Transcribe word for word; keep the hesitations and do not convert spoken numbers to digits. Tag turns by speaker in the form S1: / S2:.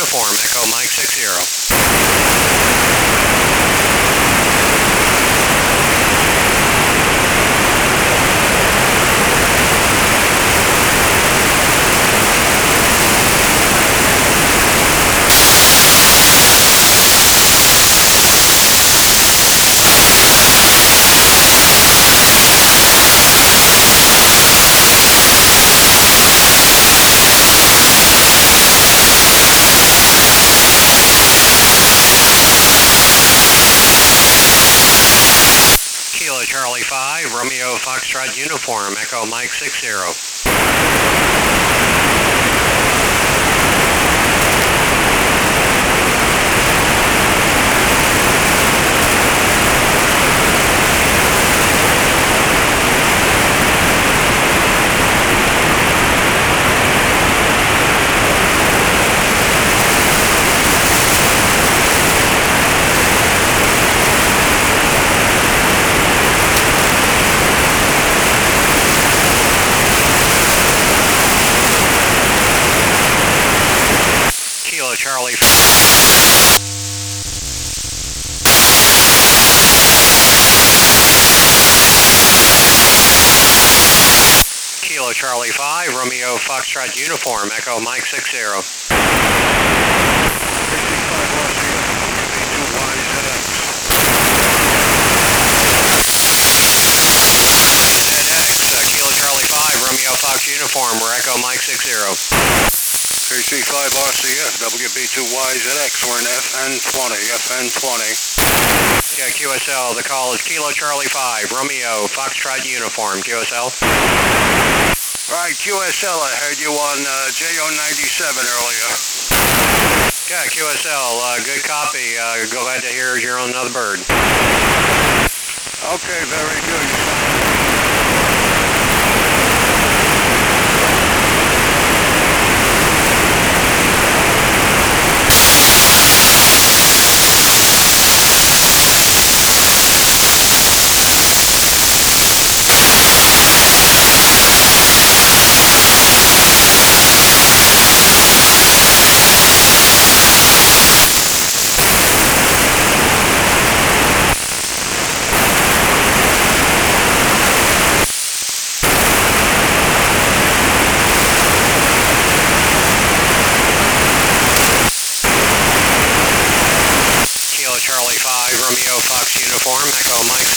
S1: Uniform, Echo Mike six zero. Kilo Charlie five, Romeo Foxtrot Uniform, Echo Mike six zero. Kilo Charlie Kilo Charlie five, Romeo Foxtrot Uniform, Echo Mike six zero. Kilo Charlie five, Romeo Fox Uniform, we're Echo Mike six zero.
S2: K C five R C F, W B two Y Z X, we're in F N twenty, F N twenty.
S1: Yeah, Q S L, the call is Kilo Charlie five, Romeo Foxtrot Uniform, Q S L.
S2: Right, Q S L, I heard you on uh, J O ninety-seven earlier.
S1: Yeah, Q S L, uh, good copy. Uh, glad to hear you're on another bird.
S2: Okay, very good.
S1: Kilo Charlie five, Romeo Fox Uniform, Echo Mike